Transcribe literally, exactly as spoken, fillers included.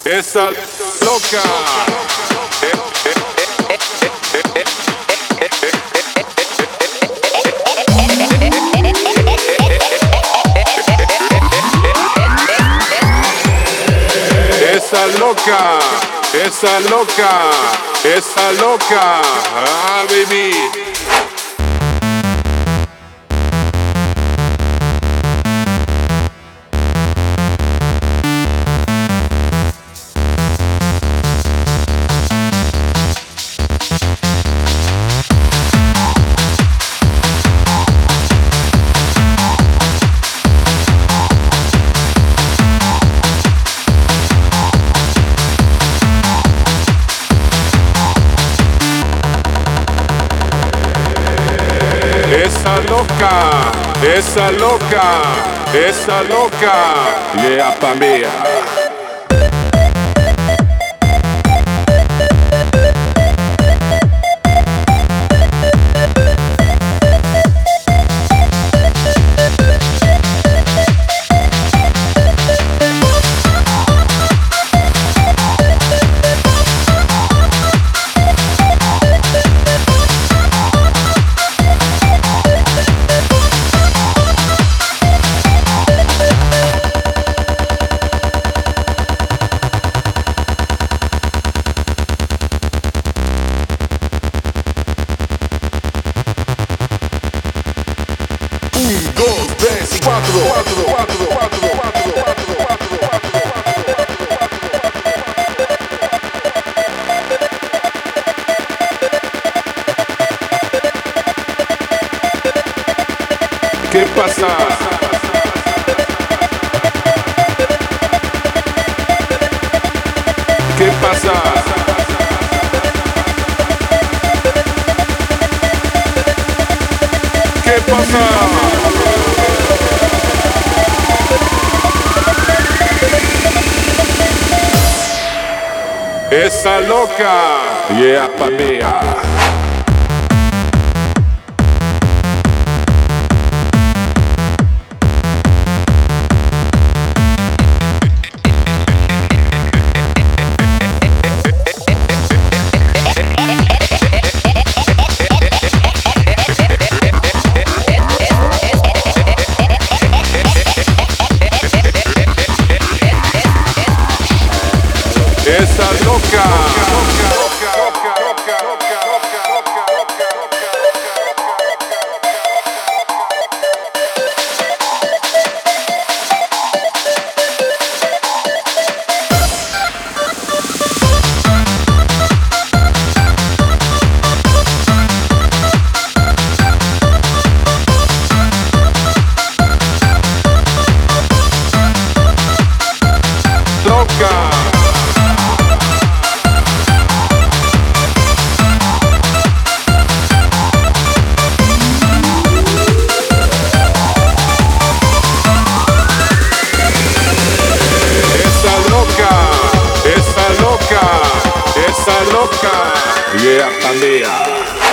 esa loca. Esa loca, esa loca, esa loca, ah baby. Esa loca, esa loca, esa loca, yeah, pa' mí. Un, dos, tres, cuatro, cuatro, cuatro, cuatro, cuatro, cuatro, cuatro, cuatro. ¿Qué pasa? ¿Qué pasa? ¿Qué pasa? Esa loca, yeah, pa' mí. Esa loca, loca, loca, loca, loca, loca, loca, loca, loca. Esa loca, yeah, pandilla.